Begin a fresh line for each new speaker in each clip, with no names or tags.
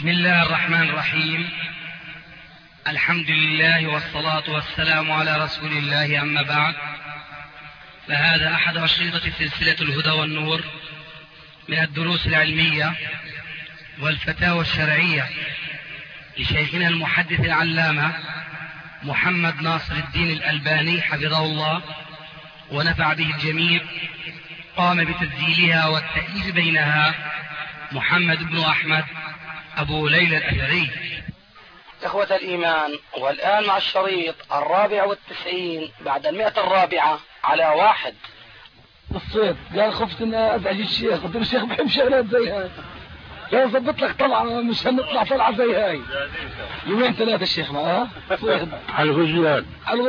بسم الله الرحمن الرحيم. الحمد لله والصلاة والسلام على رسول الله، أما بعد، فهذا أحد أشرطة سلسلة الهدى والنور من الدروس العلمية والفتاوى الشرعية لشيخنا المحدث العلامة محمد ناصر الدين الألباني حفظه الله ونفع به الجميع. قام بتسجيلها والتأليف بينها محمد بن أحمد أبو ليلى الأثري.
إخوة الإيمان، والآن مع الشريط 94 بعد 100 على 1.
الصيد قال خفت ان ازعج الشيخ، قلت له الشيخ بحب شغلات زي هاي، قال ظبط لك طلعه مش هنطلع طلعه زي هاي. يومين 3 الشيخ معاه صيد
على الغزلان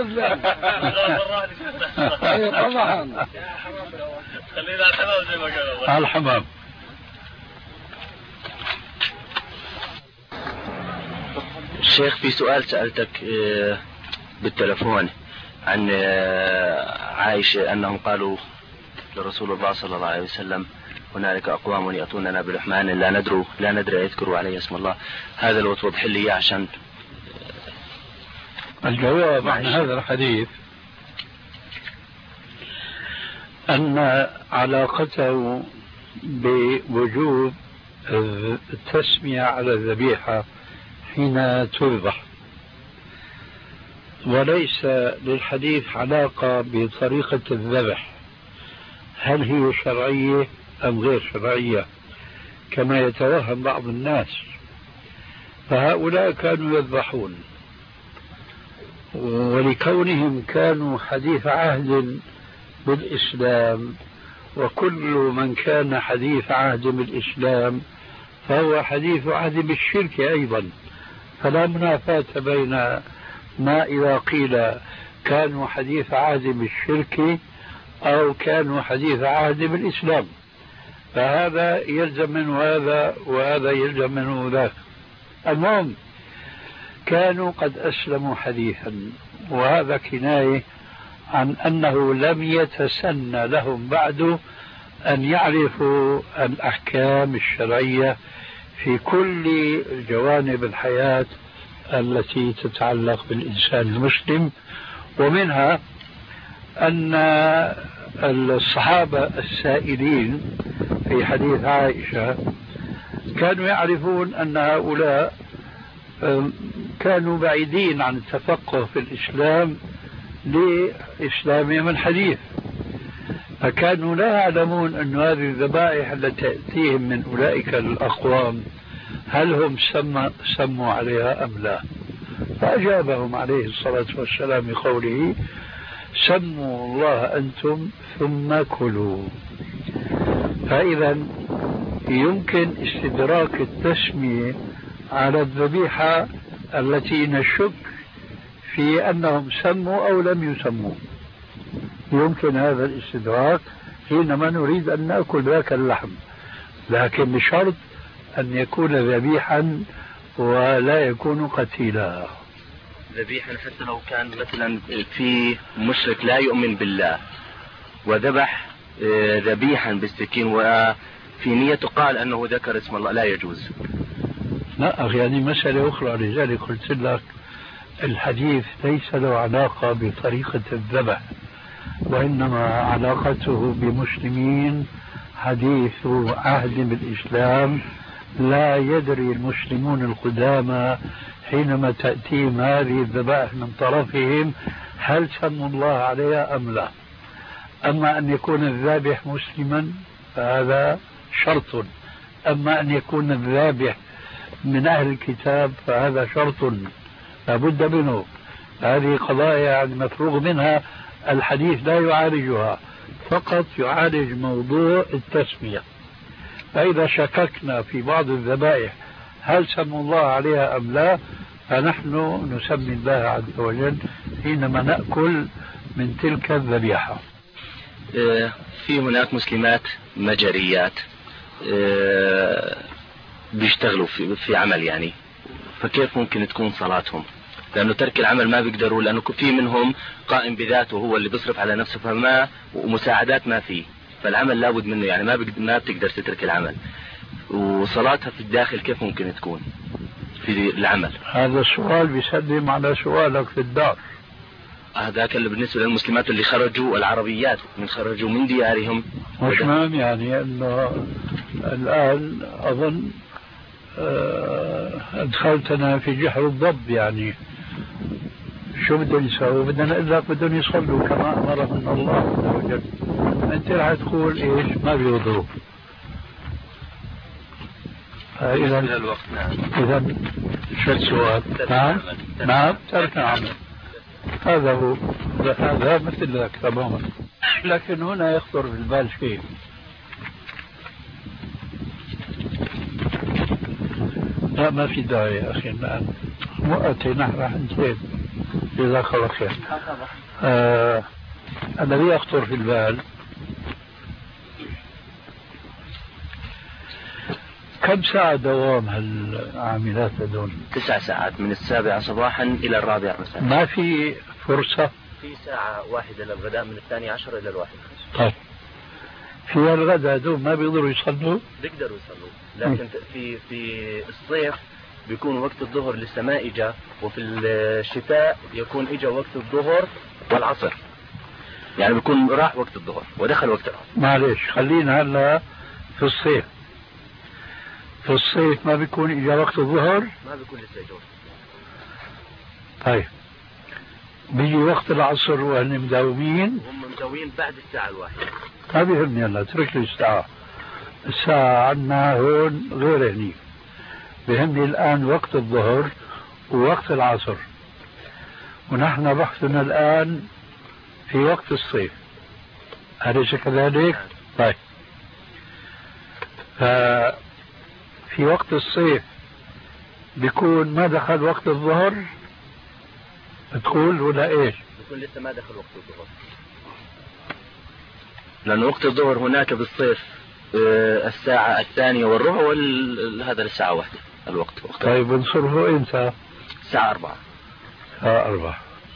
اي طبعا
خلينا على الحمام زي ما قالوا
على الحمام.
الشيخ، في سؤال سألتك بالتلفون عن عائشة أنهم قالوا لرسول الله صلى الله عليه وسلم: هنالك أقوام يأتوننا بلحمان لا ندري يذكروا عليه اسم الله. هذا لو توضح لي عشان
الجواب عن هذا الحديث أن علاقته بوجوب التسمية على الذبيحة حين تذبح، وليس للحديث علاقة بطريقة الذبح، هل هي شرعية أم غير شرعية كما يتوهم بعض الناس. فهؤلاء كانوا يذبحون، ولكونهم كانوا حديث عهد بالإسلام، وكل من كان حديث عهد بالإسلام فهو حديث عهد بالشرك أيضا، فلا منافاة بين ما إذا قيل كانوا حديث عهد بالشرك أو كانوا حديث عهد بالإسلام، فهذا يلزم منه هذا وهذا يلزم منه ذاك. المهم كانوا قد أسلموا حديثا، وهذا كناية عن أنه لم يتسنى لهم بعد أن يعرفوا الأحكام الشرعية في كل جوانب الحياة التي تتعلق بالإنسان المسلم. ومنها أن الصحابة السائلين في حديث عائشة كانوا يعرفون أن هؤلاء كانوا بعيدين عن التفقه في الإسلام لإسلامهم الحديث، فكانوا لا يعلمون أن هذه الذبائح التي تأتيهم من أولئك الأقوام هل هم سموا عليها أم لا. فأجابهم عليه الصلاة والسلام بقوله: سموا الله أنتم ثم كلوا. فإذا يمكن استدراك التسمية على الذبيحة التي نشك في أنهم سموا أو لم يسموا، يمكن هذا الاستدراك حينما نريد أن نأكل ذاك اللحم، لكن بشرط أن يكون ذبيحا ولا يكون قتيلا.
ذبيحا حتى لو كان مثلا في مشرك لا يؤمن بالله وذبح ذبيحا بالسكين وفي نيته قال أنه ذكر اسم الله، لا يجوز.
لا أخي، هذه مسألة أخرى، لذلك قلت لك الحديث ليس له علاقة بطريقة الذبح، وإنما علاقته بمسلمين حديث عهد بالإسلام، لا يدري المسلمون القدامى حينما تأتيهم هذه الذبائح من طرفهم هل سموا الله عليها أم لا. أما أن يكون الذابح مسلما فهذا شرط، أما أن يكون الذابح من أهل الكتاب فهذا شرط لا بد منه. هذه قضايا يعني مفروغ منها، الحديث لا يعالجها، فقط يعالج موضوع التسمية. فإذا شككنا في بعض الذبائح هل سموا الله عليها أم لا، فنحن نسمي الله عز وجل حينما نأكل من تلك الذبيحة.
في هناك مسلمات مجريات بيشتغلوا في عمل يعني، فكيف ممكن تكون صلاتهم؟ لأنه ترك العمل ما بيقدروا، لأنه في منهم قائم بذاته هو اللي بيصرف على نفسه، فما ومساعدات ما فيه، فالعمل لابد منه يعني ما بتقدر تترك العمل. وصلاتها في الداخل كيف ممكن تكون في العمل؟
هذا السؤال بيسلم على سؤالك في الدار.
هذاك اللي بالنسبة للمسلمات اللي خرجوا العربيات من خرجوا من ديارهم.
مش مهم يعني انه الان اظن ادخلتنا في جحر الضب يعني شو بدهم يسووا؟ بدنا نقول لك بدهم يصلوا كما امرهم الله عز وجل. انت راح تقول ايش؟ ما بيوضوا. اذا
الوقت. نعم.
اذا شو السؤال؟ نعم ترك عمل. هذا هو، هذا مثل ذاك تماما. لكن هنا يخطر في البال شيء. لا ما في داعي يا اخي الان وقتي نحن راح ننتهي. جزاك الله خير. الذي يخطر في البال كم ساعة دوام هالعاملات هذول؟
9 ساعات من 7 صباحا إلى 4 مساء.
ما في فرصة؟
في ساعة واحدة للغداء من 12 إلى 1.
طيب في الغداء هذول ما بيقدروا يصلوا؟
بيقدروا يصلوا، لكن في الصيف بيكون وقت الظهر لسه ما إجا، وفي الشتاء يكون إجا وقت الظهر والعصر، يعني بيكون راح وقت الظهر ودخل وقت العصر.
معلش خلينا هلا في الصيف. في الصيف ما بيكون إجا وقت الظهر؟
ما بيكون لسه إجا.
طيب بيجي وقت العصر وهن مداومين؟
هم مداومين بعد الساعة 1.
ما بيهمني هلا اترك لي الساعة عنا هون غير هني. بيهمني الآن وقت الظهر ووقت العصر، ونحن بحثنا الآن في وقت الصيف، أليس كذلك؟ طيب في وقت الصيف بيكون ما دخل وقت الظهر تقول ولا ايش؟
بيكون لسه ما دخل وقت الظهر، لأن وقت الظهر هناك بالصيف الساعة 2:15 هذا الساعة 1 الوقت.
طيب بنصرفه امتى؟
الساعة 4.
الساعة 4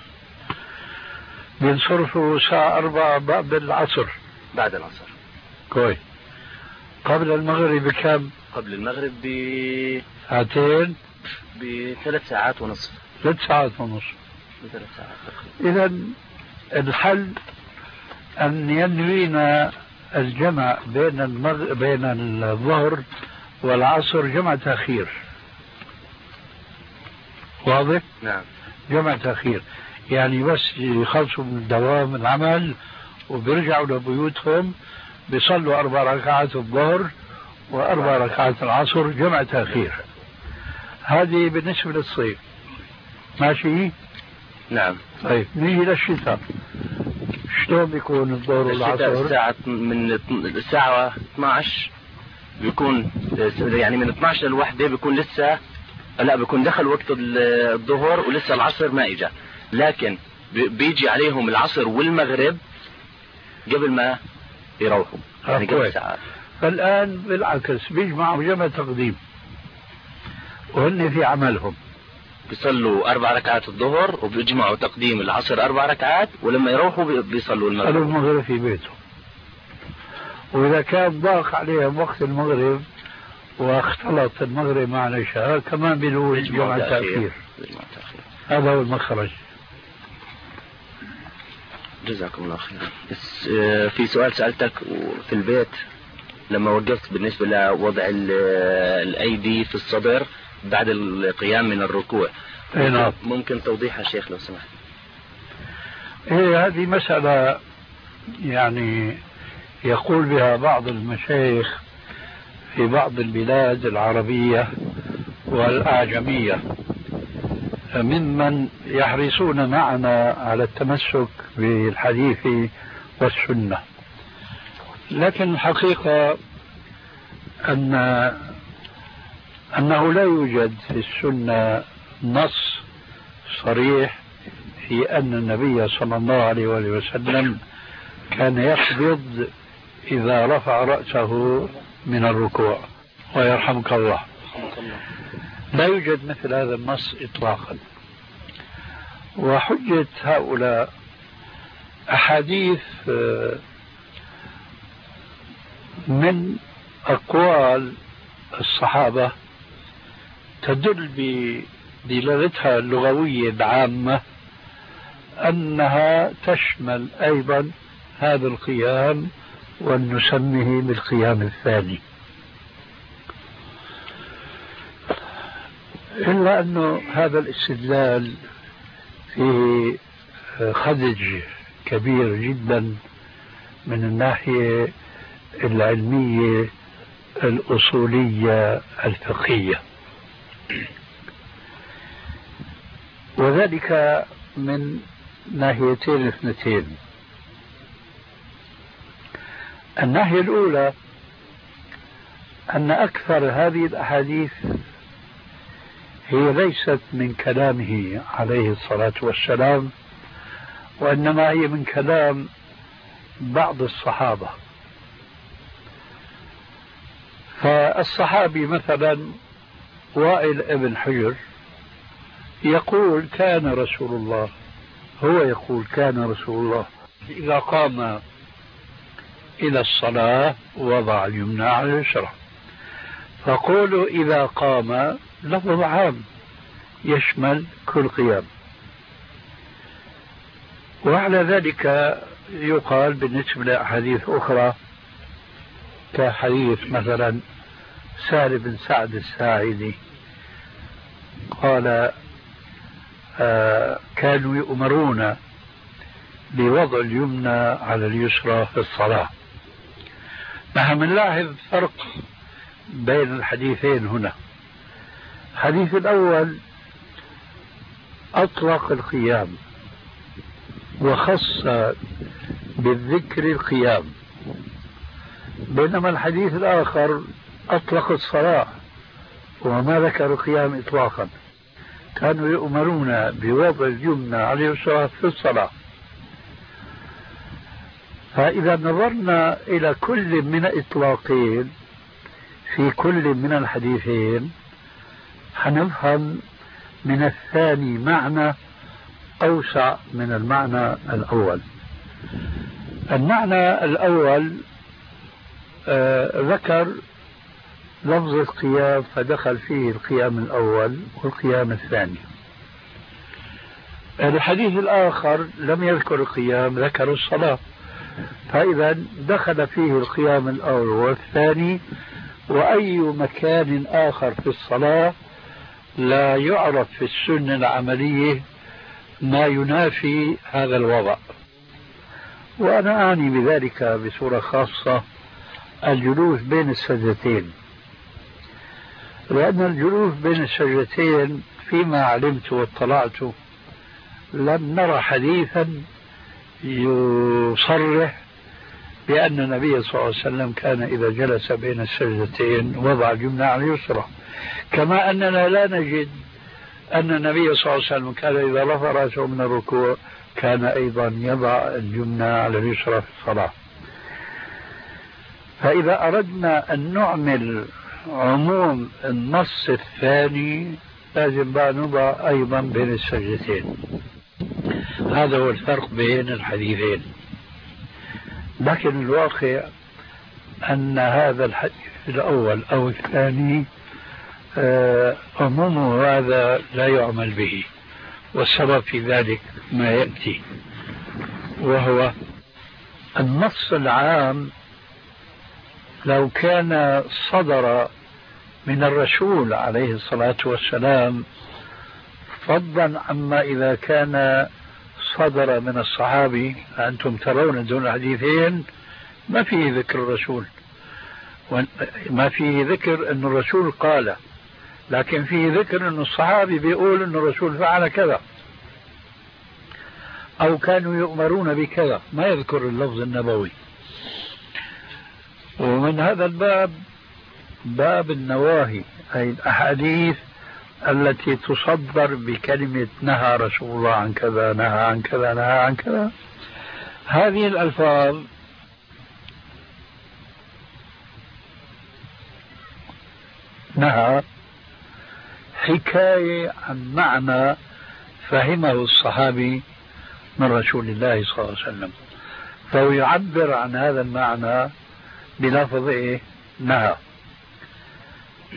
بنصرفه الساعة 4 بعد العصر.
بعد العصر.
كويس. قبل المغرب بكم؟
قبل المغرب
ساعتين؟
ب3 ساعات ونصف.
3 ساعات ونصف.
ب3 ساعات.
إذا الحل أن ينوينا الجمع بين الظهر والعصر جمع تأخير. واضح؟
نعم.
جمع تأخير يعني بس يخلصوا من دوام العمل وبيرجعوا لبيوتهم بيصلوا 4 ركعات الظهر و4 ركعات العصر جمع تأخير. هذه بالنسبة للصيف ماشي؟
نعم.
طيب نيجي للشتاء، شلون بيكون الظهر والعصر؟
الساعة من الساعة 12 بيكون يعني من 12 ل1 بيكون لسه لا بيكون دخل وقت الظهر ولسه العصر ما اجى، لكن بيجي عليهم العصر والمغرب قبل ما يروحوا يعني قبل ساعات.
فالآن بالعكس بيجمعوا جمع تقديم وهن في عملهم
بيصلوا 4 ركعات الظهر وبيجمعوا تقديم العصر 4 ركعات، ولما يروحوا بيصلوا المغرب.
صلوا المغرب في بيتهم. وإذا كان ضاق عليهم وقت المغرب واختلط المغرب مع العشاء كمان بيلوي جمع تأخير. هذا هو المخرج.
جزاكم الله خير. بس في سؤال سألتك في البيت لما وقفت بالنسبة لوضع الأيدي في الصدر بعد القيام من الركوع. ممكن توضيحها شيخ لو سمحت؟
هذه مسألة يعني يقول بها بعض المشايخ في بعض البلاد العربية والأعجمية ممن يحرصون معنا على التمسك بالحديث والسنة، لكن الحقيقة أنه لا يوجد في السنة نص صريح في أن النبي صلى الله عليه وسلم كان يقبض إذا رفع رأسه من الركوع. ويرحمك الله. لا يوجد مثل هذا النص إطلاقا. وحجة هؤلاء أحاديث من أقوال الصحابة تدل بدلالتها اللغوية العامة أنها تشمل أيضا هذا القيام ونسميه بالقيام الثاني. إلا أنه هذا الاستدلال فيه خدج كبير جدا من الناحية العلمية الأصولية الفقهية، وذلك من ناحيتين اثنتين. الناحية الأولى أن أكثر هذه الأحاديث هي ليست من كلامه عليه الصلاة والسلام، وإنما هي من كلام بعض الصحابة. فالصحابي مثلا وائل ابن حجر يقول كان رسول الله، هو يقول كان رسول الله إذا قام إلى الصلاة وضع اليمنى على اليسرى. فقولوا إذا قام لفظ عام يشمل كل قيام. وعلى ذلك يقال بالنسبة لأحاديث أخرى كحديث مثلا سهل بن سعد الساعدي قال كانوا يؤمرون بوضع اليمنى على اليسرى في الصلاة. نحن نلاحظ فرق بين الحديثين هنا. الحديث الأول أطلق القيام وخص بالذكر القيام، بينما الحديث الآخر أطلق الصلاة وما ذكر القيام إطلاقا. كانوا يؤمرون بوضع اليمنى على اليسرى في الصلاة. فإذا نظرنا إلى كل من الإطلاقين في كل من الحديثين حنفهم من الثاني معنى أوسع من المعنى الأول. المعنى الأول ذكر لفظ القيام فدخل فيه القيام الأول والقيام الثاني. الحديث الآخر لم يذكر القيام، ذكر الصلاة، فإذا دخل فيه القيام الأول والثاني. وأي مكان آخر في الصلاة لا يعرف في السنة العملية ما ينافي هذا الوضع. وأنا أعني بذلك بصورة خاصة الجلوس بين السجدتين، لأن الجلوس بين السجدتين فيما علمت واطلعت لم نرى حديثا يصرح بأن النبي صلى الله عليه وسلم كان إذا جلس بين السجدتين وضع اليمنى على اليسرى، كما أننا لا نجد أن النبي صلى الله عليه وسلم كان إذا رفع رأسه من الركوع كان أيضا يضع اليمنى على اليسرى في الصلاة. فإذا أردنا أن نعمل عموم النص الثاني لازم بقى نضع أيضا بين السجدتين. هذا هو الفرق بين الحديثين. لكن الواقع أن هذا الحديث الأول أو الثاني عمومه هذا لا يعمل به، والسبب في ذلك ما يأتي، وهو النص العام لو كان صدر من الرسول عليه الصلاة والسلام فضلا عما إذا كان صدر من الصحابي. أنتم ترون دون الحديثين ما فيه ذكر الرسول، ما فيه ذكر أن الرسول قال، لكن فيه ذكر أن الصحابي بيقول أن الرسول فعل كذا أو كانوا يؤمرون بكذا، ما يذكر اللفظ النبوي. ومن هذا الباب باب النواهي، أي الأحاديث التي تصدر بكلمة نهى رسول الله عن كذا، نهى عن كذا، نهى عن كذا. هذه الألفاظ نهى حكاية عن معنى فهمه الصحابي من رسول الله صلى الله عليه وسلم، فهو يعبر عن هذا المعنى بلفظ نهى.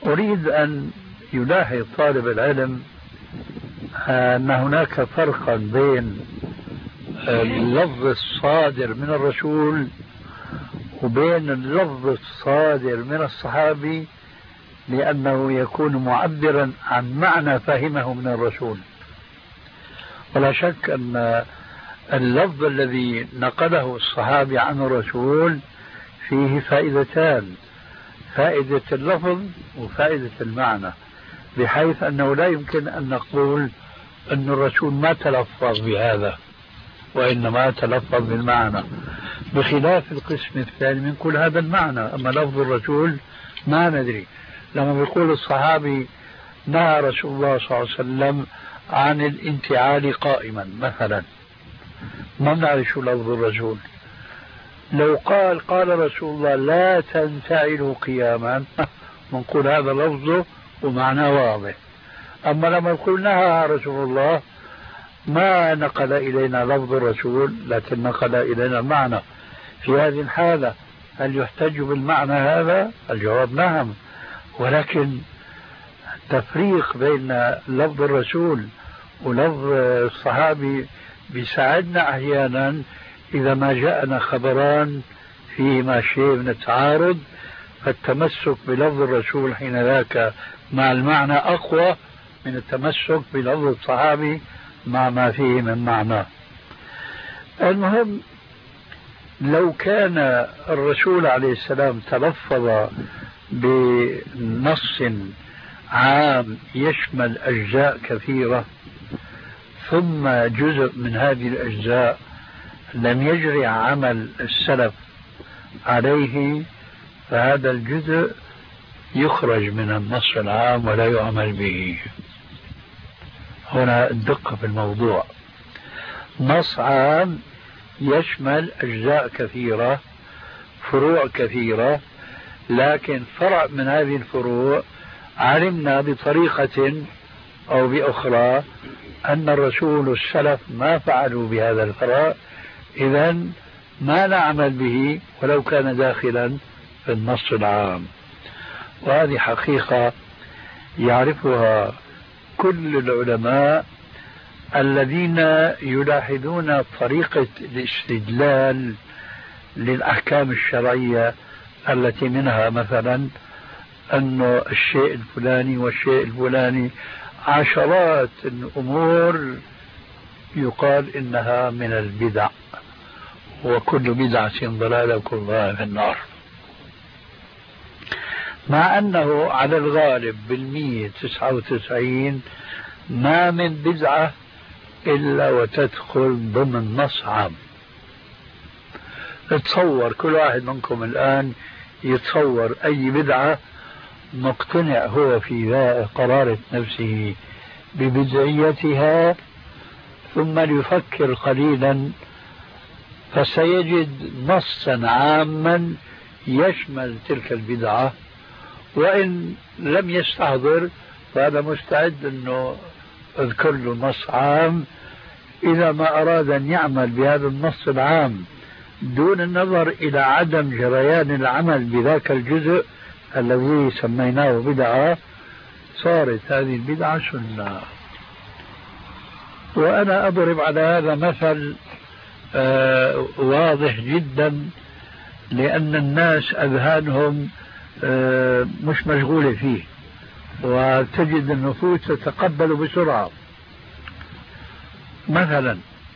أريد أن يلاحظ طالب العلم أن هناك فرقا بين اللفظ الصادر من الرسول وبين اللفظ الصادر من الصحابي، لأنه يكون معبرا عن معنى فهمه من الرسول. ولا شك أن اللفظ الذي نقله الصحابي عن الرسول فيه فائدتان: فائدة اللفظ وفائدة المعنى، بحيث أنه لا يمكن أن نقول أن الرسول ما تلفظ بهذا وإنما تلفظ بالمعنى، بخلاف القسم الثاني من كل هذا المعنى. أما لفظ الرسول ما ندري. لما يقول الصحابي نهى رسول الله صلى الله عليه وسلم عن الانتعال قائما مثلا، ما نعرف شو لفظ الرسول. لو قال رسول الله لا تنتعلوا قياما، نقول هذا لفظه ومعناه واضح. أما لما يقول نهى رسول الله، ما نقل إلينا لفظ الرسول لكن نقل إلينا المعنى. في هذه الحالة هل يحتج بالمعنى هذا؟ الجواب نعم، ولكن التفريق بين لفظ الرسول ولفظ الصحابي بيساعدنا أحيانا إذا ما جاءنا خبران فيهما شيء من التعارض، فالتمسك بلفظ الرسول حين ذاك مع المعنى أقوى من التمسك بلفظ الصحابي مع ما فيه من معنى. المهم، لو كان الرسول عليه السلام تلفظ بنص عام يشمل أجزاء كثيرة، ثم جزء من هذه الأجزاء لم يجري عمل السلف عليه، فهذا الجزء يخرج من النص العام ولا يعمل به. هنا الدقة في الموضوع. نص عام يشمل أجزاء كثيرة، فروع كثيرة، لكن فرع من هذه الفروع علمنا بطريقة أو بأخرى أن الرسول والسلف ما فعلوا بهذا الفرع، إذن ما نعمل به ولو كان داخلا في النص العام. وهذه حقيقة يعرفها كل العلماء الذين يلاحظون طريقة الاستدلال للأحكام الشرعية، التي منها مثلا أن الشيء الفلاني والشيء الفلاني عشرات الأمور يقال إنها من البدع، وكل بدعة ضلالة وكل ضلالة في النار، مع أنه على الغالب 99 ما من بدعة إلا وتدخل ضمن نص عام. تصور كل واحد منكم الآن يتصور أي بدعة مقتنع هو في قرارة نفسه ببدعيتها، ثم يفكر قليلا فسيجد نصا عاما يشمل تلك البدعة، وإن لم يستحضر فهذا مستعد أنه اذكر له نص عام إذا ما أراد أن يعمل بهذا النص العام دون النظر إلى عدم جريان العمل بذاك الجزء الذي سميناه بدعة، صارت هذه البدعة سنة. وأنا أضرب على هذا مثل واضح جدا، لأن الناس أذهانهم مش مشغولة فيه، وتجد النفوس تتقبل بسرعة. مثلا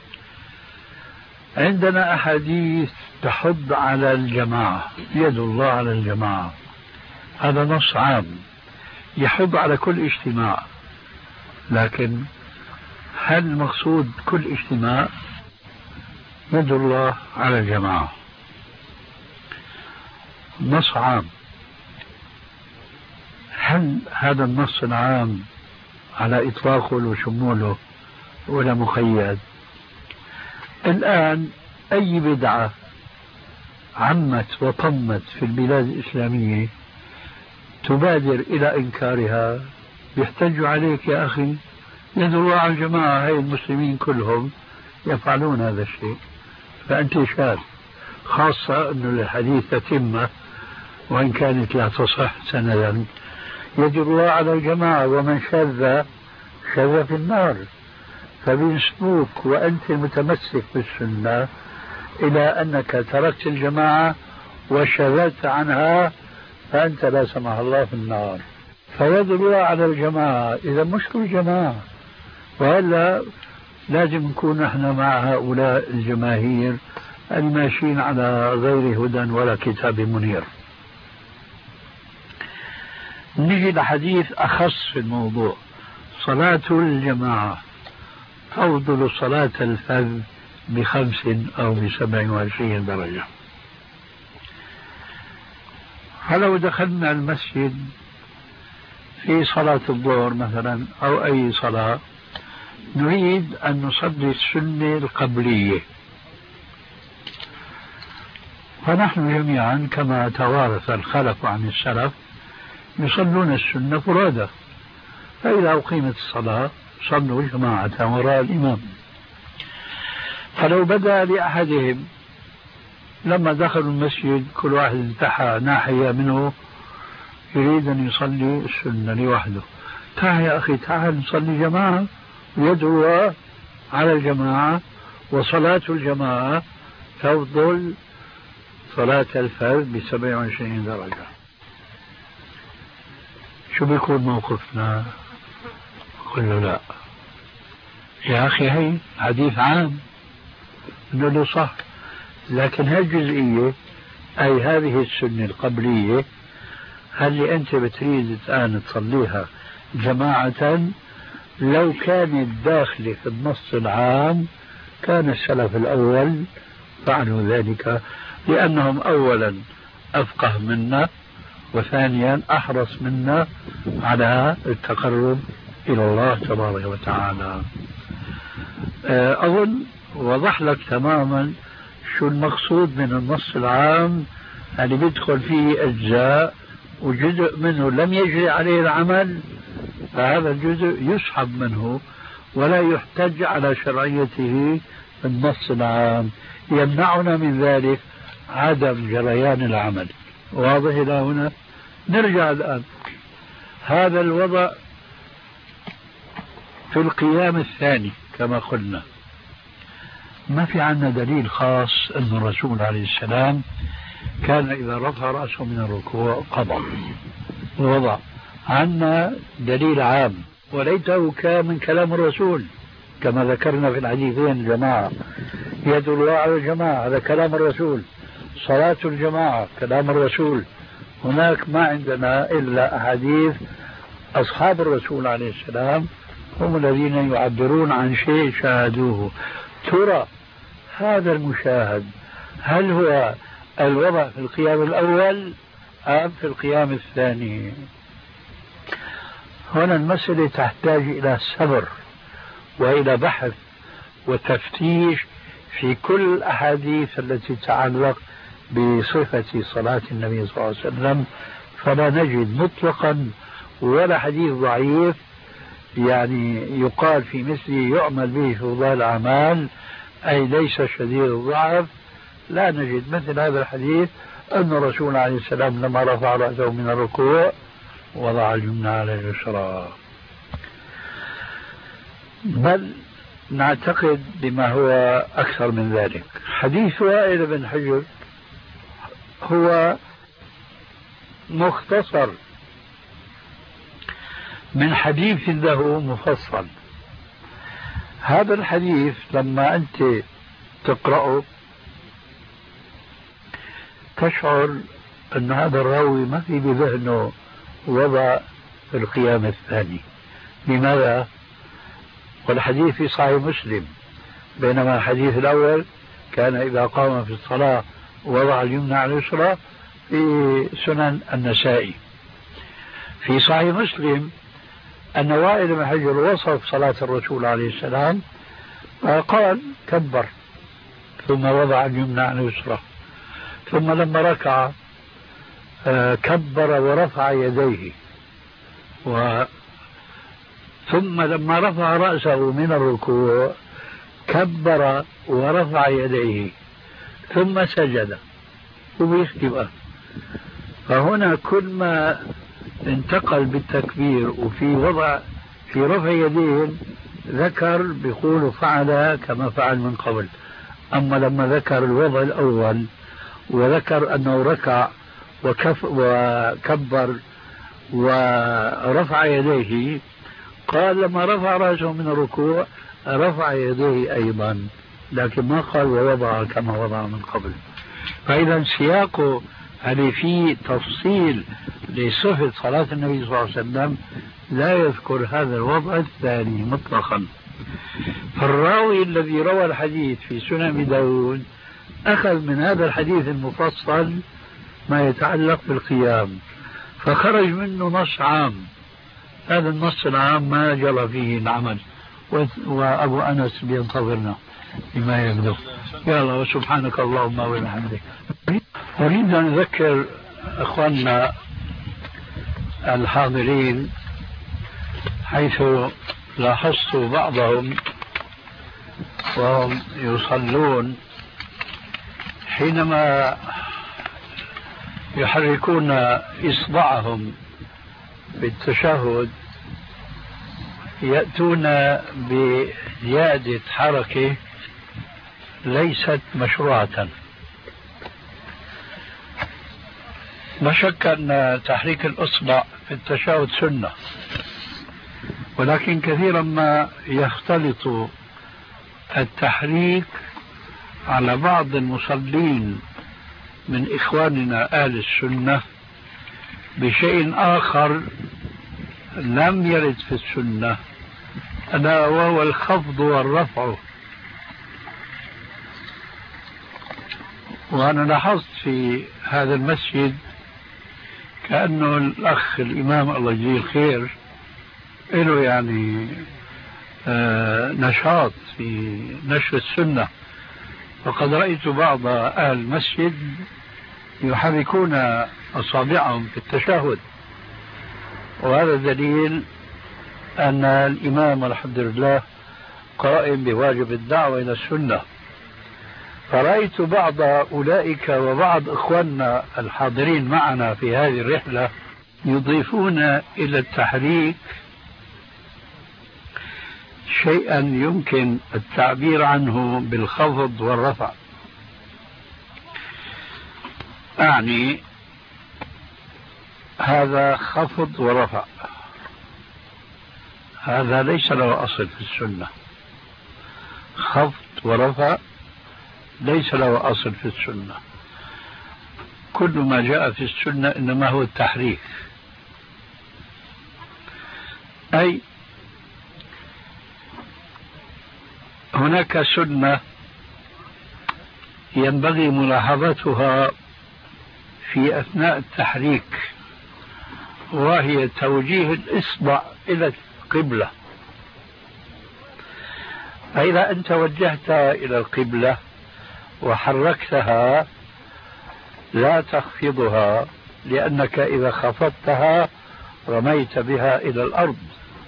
عندنا أحاديث تحض على الجماعة، يد الله على الجماعة، هذا نص عام يحض على كل اجتماع، لكن هل المقصود كل اجتماع؟ يد الله على الجماعة نص عام. هل هذا النص العام على إطلاقه وشموله ولا مقيد؟ الآن أي بدعة عمت وطمت في البلاد الإسلامية تبادر إلى إنكارها، يحتج عليك يا أخي يد الله على الجماعة، هاي المسلمين كلهم يفعلون هذا الشيء، فأنت شاذ، خاصة أنه الحديث تتمة وإن كانت لا تصح سندا، يدل على الجماعة، ومن شذ شذ في النار. فبينسبوك وأنت متمسك بالسنة إلى أنك تركت الجماعة وشذت عنها، فأنت لا سمح الله في النار. فيدل على الجماعة، إذا مش الجماعة. وهلا لازم نكون نحن مع هؤلاء الجماهير الماشيين على غير هدى ولا كتاب منير. نجي لحديث أخص في الموضوع. صلاة الجماعة تفضل صلاة الفذ ب5 أو ب27 درجة. فلو دخلنا المسجد في صلاة الظهر مثلا أو أي صلاة نريد أن نصلي السنة القبلية، فنحن جميعا كما توارث الخلف عن السلف يصلون السنة فرادى، فإذا أقيمت الصلاة صلوا جماعة وراء الإمام. فلو بدأ لأحدهم لما دخلوا المسجد كل واحد انتحى ناحية منه يريد أن يصلي السنة لوحده، تعال يا أخي تعال نصلي جماعة، يدعو على الجماعة، وصلاة الجماعة تفضل صلاة الفرد ب27 درجة. شو بيكون موقفنا؟ قل لا يا أخي هي حديث عام، نقول له صح، لكن هالجزئية أي هذه السنة القبلية هل أنت بتريد الآن تصليها جماعة؟ لو كانت داخلة في النص العام كان السلف الأول فعلوا ذلك، لأنهم أولا أفقه منا، وثانيا أحرص منا على التقرب إلى الله تبارك وتعالى. أظن وضح لك تماما شو المقصود من النص العام اللي بيدخل فيه أجزاء وجزء منه لم يجري عليه العمل، فهذا الجزء يسحب منه ولا يحتج على شرعيته في النص العام. يمنعنا من ذلك عدم جريان العمل. واضح إلى هنا؟ نرجع الآن. هذا الوضع في القيام الثاني كما قلنا ما في عنا دليل خاص أن الرسول عليه السلام كان إذا رفع رأسه من الركوع قضى ووضع. عنا دليل عام وليته كان من كلام الرسول كما ذكرنا في الحديثين الجماعة، يد الله على الجماعة هذا كلام الرسول، صلاة الجماعة كلام الرسول. هناك ما عندنا إلا أحاديث أصحاب الرسول عليه السلام هم الذين يعبرون عن شيء شاهدوه. ترى هذا المشاهد هل هو الوضع في القيام الأول أم في القيام الثاني؟ هنا المسألة تحتاج إلى صبر وإلى بحث وتفتيش في كل الأحاديث التي تتعلق بصفة صلاة النبي صلى الله عليه وسلم، فلا نجد مطلقا ولا حديث ضعيف يعني يقال في مثله يعمل به في فضائل الأعمال أي ليس شديد الضعف. لا نجد مثل هذا الحديث أن الرسول عليه السلام لما رفع رأسه من الركوع وضع اليمنى على اليسرى، بل نعتقد بما هو أكثر من ذلك. حديث وائل بن حجر هو مختصر من حديث له مفصل. هذا الحديث لما أنت تقرأه تشعر أن هذا الراوي ما في بذهنه وضع في القيام الثاني. لماذا؟ والحديث في صحيح مسلم، بينما الحديث الأول كان إذا قام في الصلاة وضع اليمنى على اليسرى في سنن النسائي. في صحيح مسلم أن وائل بن حجر وصف صلاة الرسول عليه السلام قال كبر ثم وضع اليمنى على اليسرى، ثم لما ركع كبر ورفع يديه، ثم لما رفع رأسه من الركوع كبر ورفع يديه ثم سجد وبيختبأ. فهنا كل ما انتقل بالتكبير وفي وضع في رفع يدين ذكر بيقول فعل كما فعل من قبل. أما لما ذكر الوضع الأول وذكر أنه ركع وكبر ورفع يديه، قال لما رفع رأسه من الركوع رفع يديه أيضا، لكن ما قال ووضع كما وضع من قبل. فإذا سياقه هل في تفصيل لصفة صلاة النبي صلى الله عليه وسلم لا يذكر هذا الوضع الثاني مطلقا. فالراوي الذي روى الحديث في سنن أبي داود أخذ من هذا الحديث المفصل ما يتعلق بالقيام، فخرج منه نص عام. هذا النص العام ما جرى فيه العمل، وأبو أنس بينتظرنا بما يبدو. يلا وسبحانك اللهم وبحمدك. أريد أن أذكر أخواننا الحاضرين، حيث لاحظت بعضهم وهم يصلون حينما يحركون إصبعهم بالتشهد يأتون بزيادة حركة ليست مشروعة. لا شك أن تحريك الإصبع في التشهد سنة، ولكن كثيرا ما يختلط التحريك على بعض المصلين من إخواننا أهل السنة بشيء آخر لم يرد في السنة، ألا وهو الخفض والرفع. وأنا لاحظت في هذا المسجد كأنه الأخ الإمام الله يجزيه الخير له يعني نشاط في نشر السنة، وقد رأيت بعض أهل المسجد يحركون أصابعهم في التشهد، وهذا دليل أن الإمام الحمد لله قائم بواجب الدعوة إلى السنة. فرأيت بعض أولئك وبعض إخواننا الحاضرين معنا في هذه الرحلة يضيفون إلى التحريك شيئا يمكن التعبير عنه بالخفض والرفع. أعني هذا خفض ورفع، هذا ليس له أصل في السنة. خفض ورفع ليس له أصل في السنة. كل ما جاء في السنة إنما هو التحريك، أي هناك سنة ينبغي ملاحظتها في أثناء التحريك، وهي توجيه الإصبع إلى القبلة. فإذا أنت وجهتها إلى القبلة وحركتها لا تخفضها، لأنك إذا خفضتها رميت بها إلى الأرض،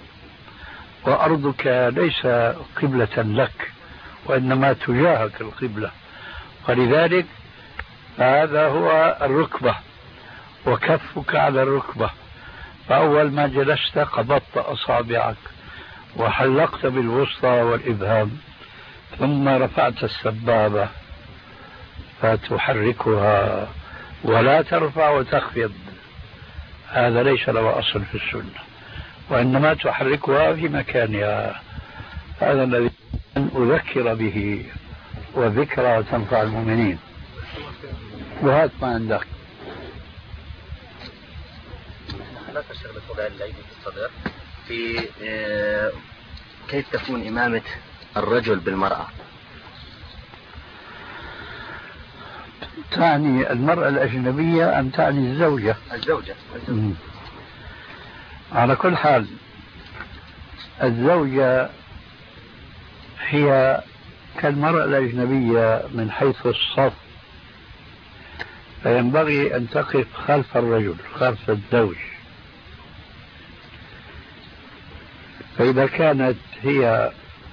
وأرضك ليس قبلة لك وإنما تجاهك القبلة. ولذلك هذا هو الركبة وكفك على الركبة. فأول ما جلست قبضت أصابعك وحلقت بالوسطى والإبهام، ثم رفعت السبابة فتحركها ولا ترفع وتخفض. هذا ليس له أصل في السنة، وإنما تحركها في مكانها. هذا الذي أذكر به، وذكرى تنفع المؤمنين. وهات ما عندك.
لا تشتغل وضع الأيدي في الصدر في كيف تكون إمامة الرجل بالمرأة؟
تعني المرأة الأجنبية أم تعني الزوجة؟
الزوجة.
على كل حال الزوجة هي كالمرأة الأجنبية من حيث الصف، فينبغي أن تقف خلف الرجل، خلف الزوج. فإذا كانت هي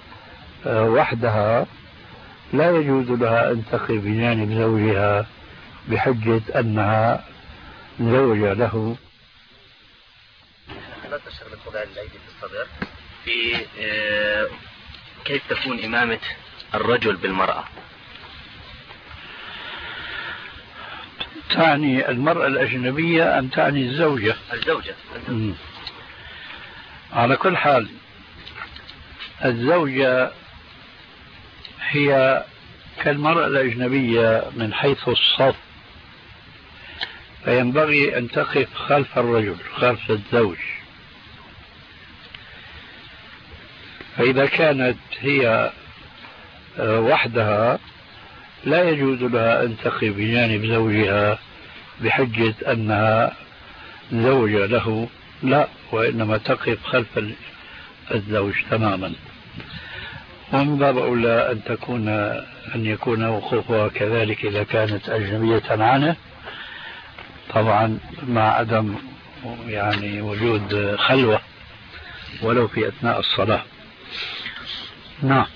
وحدها لا يجوز لها أن تقف بجانب زوجها بحجة أنها زوجة له.
شغلة وضع الأيدي في الصدر في كيف تكون إمامة الرجل بالمرأة؟
تعني المرأة الأجنبية أم تعني الزوجة؟
الزوجة.
على كل حال الزوجة هي كالمرأة الأجنبية من حيث الصف، فينبغي أن تقف خلف الرجل خلف الزوج. فإذا كانت هي وحدها لا يجوز لها أن تقف بجانب زوجها بحجة أنها زوجة له، لا، وإنما تقف خلف الزوج تماما. ومن باب أولى أن يكون وقوفها كذلك إذا كانت أجنبية عنه، طبعا مع عدم يعني وجود خلوة ولو في أثناء الصلاة. نعم.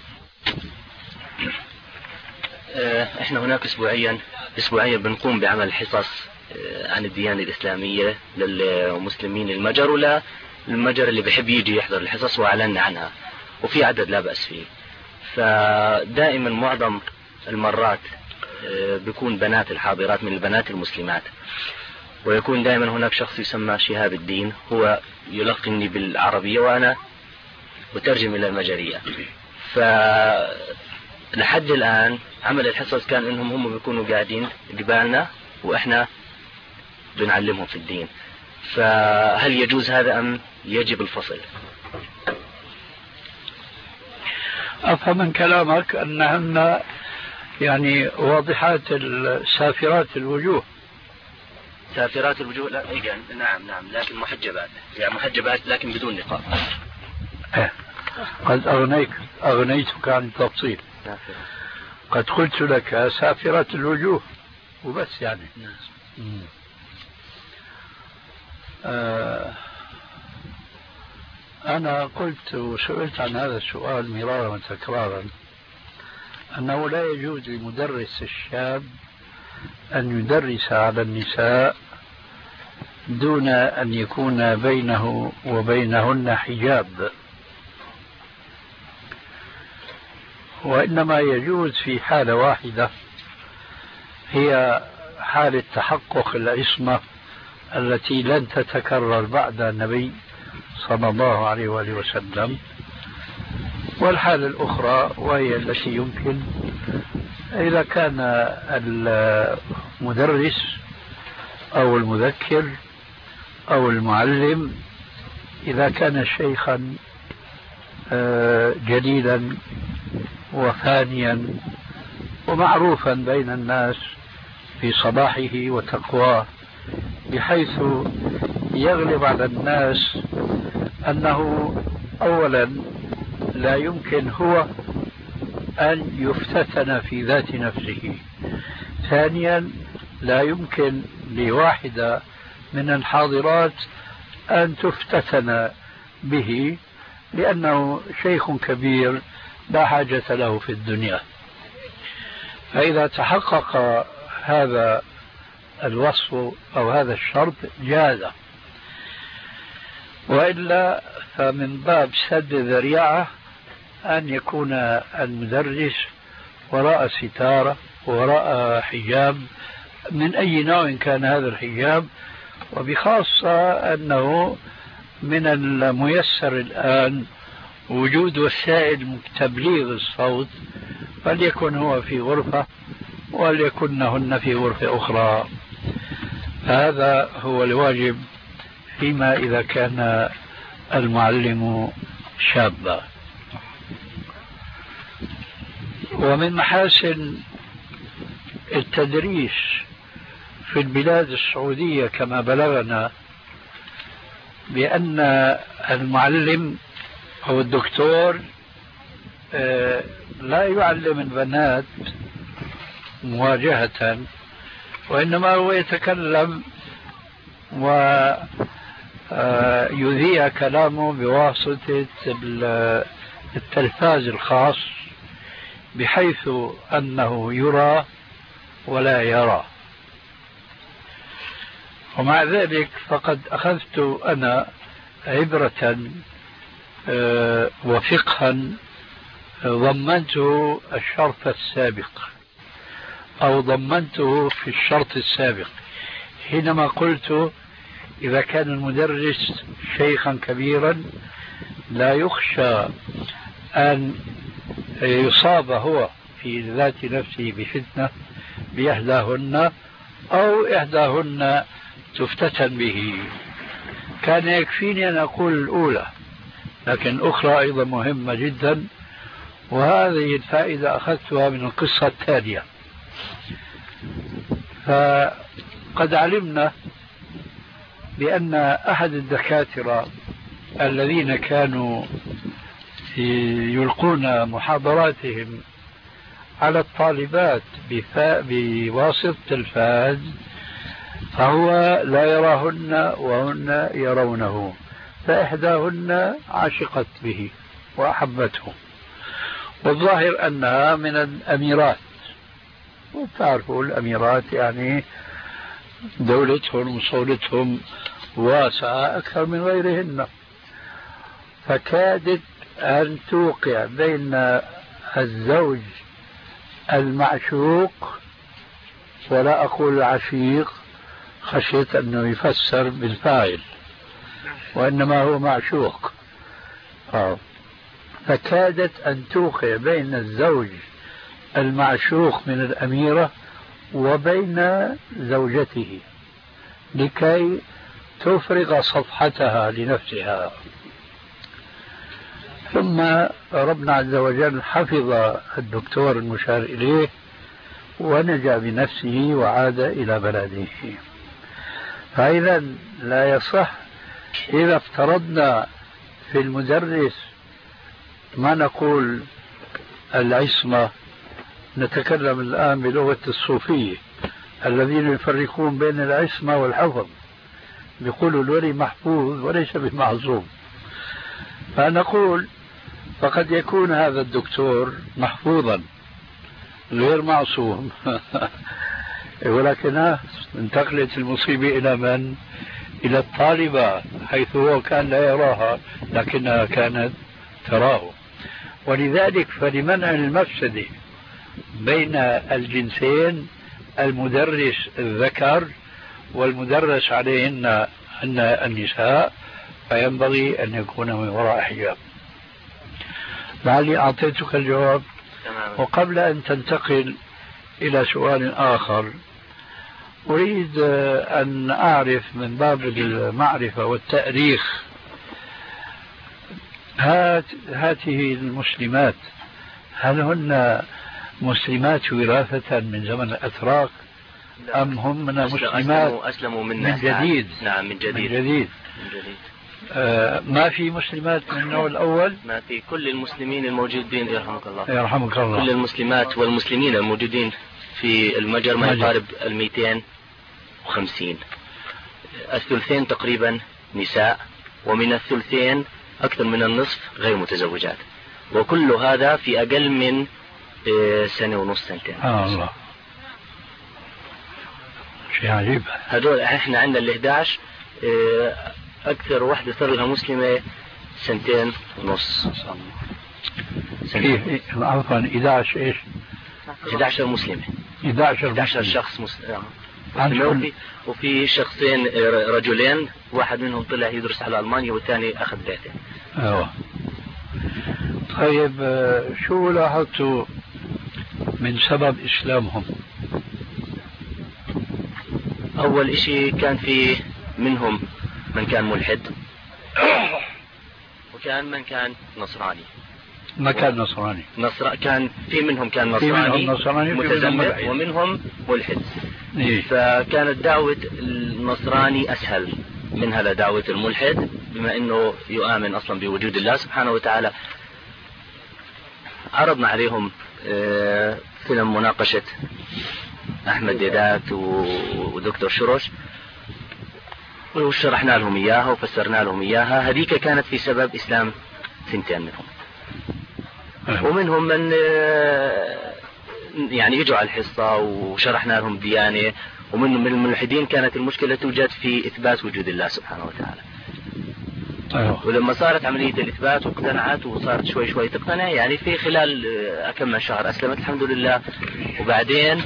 احنا هناك اسبوعيا بنقوم بعمل حصص عن الديانة الإسلامية للمسلمين المجر ولا المجر اللي بيحب يجي يحضر الحصص، وأعلنا عنها وفي عدد لا بأس فيه. فدائما معظم المرات بيكون بنات الحاضرات من البنات المسلمات، ويكون دائما هناك شخص يسمى شهاب الدين، هو يلقني بالعربية وأنا أترجم إلى المجرية. فلحد الآن عمل الحصص كان إنهم هم بيكونوا قاعدين قبالنا وإحنا بنعلمهم في الدين. فهل يجوز هذا أم يجب الفصل؟
أفهم من كلامك أنهن يعني واضحات سافرات الوجوه.
سافرات الوجوه، لا نعم لكن محجبات، يعني محجبات لكن بدون نقاب.
قد أغنيتك عن التفصيل. قد قلت لك سافرات الوجوه وبس يعني. أنا قلت وسئلت عن هذا السؤال مرارا وتكرارا أنه لا يجوز لمدرس الشاب أن يدرس على النساء دون أن يكون بينه وبينهن حجاب، وإنما يجوز في حالة واحدة، هي حالة تحقق العصمة التي لن تتكرر بعد النبي صلى الله عليه وآله وسلم. والحالة الأخرى وهي التي يمكن إذا كان المدرس أو المذكر أو المعلم إذا كان شيخا جليلا وفانيا ومعروفا بين الناس في صلاحه وتقواه، بحيث يغلب على الناس أنه أولا لا يمكن هو أن يفتتن في ذات نفسه، ثانيا لا يمكن لواحدة من الحاضرات أن تفتتن به لأنه شيخ كبير لا حاجة له في الدنيا. فإذا تحقق هذا الوصف أو هذا الشرط جاز، وإلا فمن باب سد الذريعة أن يكون المدرس وراء ستارة وراء حجاب من أي نوع كان هذا الحجاب، وبخاصة أنه من الميسر الآن وجود وسائل تبليغ الصوت، فليكن هو في غرفة وليكنهن في غرفة أخرى. هذا هو الواجب فيما إذا كان المعلم شابا. ومن محاسن التدريس في البلاد السعودية كما بلغنا بأن المعلم أو الدكتور لا يعلم البنات مواجهة، وإنما هو يتكلم ويذيع كلامه بواسطة التلفاز الخاص بحيث أنه يرى ولا يرى. ومع ذلك فقد أخذت أنا عبرة وفقها ضمنته الشرط السابق أو ضمنته في الشرط السابق حينما قلت إذا كان المدرس شيخا كبيرا لا يخشى أن يصاب هو في ذات نفسه بفتنة بإحداهن أو إحداهن تفتتن به. كان يكفيني أن أقول الأولى، لكن أخرى أيضا مهمة جدا، وهذه الفائدة أخذتها من القصة التالية. فقد علمنا بأن أحد الدكاترة الذين كانوا يلقون محاضراتهم على الطالبات بواسطة التلفاز فهو لا يراهن وهن يرونه، فإحداهن عشقت به وأحبته، والظاهر أنها من الأميرات، وتعرفوا الأميرات يعني دولتهم وصولتهم واسعة أكثر من غيرهن، فكادت أن توقع بين الزوج المعشوق، ولا أقول العشيق خشية أنه يفسر بالفاعل، وإنما هو معشوق، فكادت أن توقع بين الزوج المعشوق من الأميرة وبين زوجته لكي تفرغ صفحتها لنفسها. ثم ربنا عز وجل حفظ الدكتور المشار إليه ونجا بنفسه وعاد إلى بلده. فإذا لا يصح إذا افترضنا في المدرس ما نقول العصمة، نتكلم الآن بلغة الصوفية الذين يفرقون بين العصمة والحفظ، يقولوا الولي محفوظ وليس بمعصوم، فنقول فقد يكون هذا الدكتور محفوظا غير معصوم ولكن انتقلت المصيبة إلى من؟ إلى الطالبة، حيث هو كان لا يراها لكنها كانت تراه. ولذلك فلمنع المفسدة بين الجنسين المدرس الذكر والمدرس عليهن النساء فينبغي أن يكون من وراء حجاب. لعلي أعطيتك الجواب. وقبل أن تنتقل إلى سؤال آخر أريد أن أعرف من باب المعرفة والتأريخ، هذه المسلمات هل هن مسلمات وراثة من زمن الأتراك أم هم من مسلمات
أسلموا
من جديد؟
نعم من جديد.
من جديد. ما في مسلمات من النوع الأول؟
ما في. كل المسلمين الموجودين يرحمك الله
يرحمك الله،
كل المسلمات والمسلمين الموجودين في المجر ما يقارب 250. الثلثين تقريبا نساء، ومن الثلثين أكثر من النصف غير متزوجات، وكل هذا في أقل من سنة ونص سنتين.
الله، شيء عجيب.
هذول احنا عندنا ال11 أكثر واحدة صار لها مسلمة 2 ونص.
عفوا 11 إيش؟
11 مسلمة.
11
شخص مسلم. وفي شخصين رجلين، واحد منهم طلع يدرس على ألمانيا والثاني أخذ بعثة.
أيوة. طيب شو لاحظتوا من سبب إسلامهم؟
أول إشي كان في منهم من كان ملحد وكان من كان نصراني.
ما كان نصراني.
كان في منهم كان نصراني متزمت ومنهم ملحد. فكانت دعوة النصراني أسهل منها لدعوة الملحد، بما أنه يؤمن أصلا بوجود الله سبحانه وتعالى. عرضنا عليهم فيلم مناقشة أحمد ديدات ودكتور شروش، وشرحنا لهم إياها وفسرنا لهم إياها. هذيك كانت في سبب إسلام 2 منهم. ومنهم من يعني اجوا على الحصة وشرحنا لهم ديانة. ومن الملحدين كانت المشكلة توجد في إثبات وجود الله سبحانه وتعالى. ولما صارت عملية الإثبات واقتنعت وصارت شوي شوي تقتنع، يعني في خلال كم من شهر أسلمت الحمد لله. وبعدين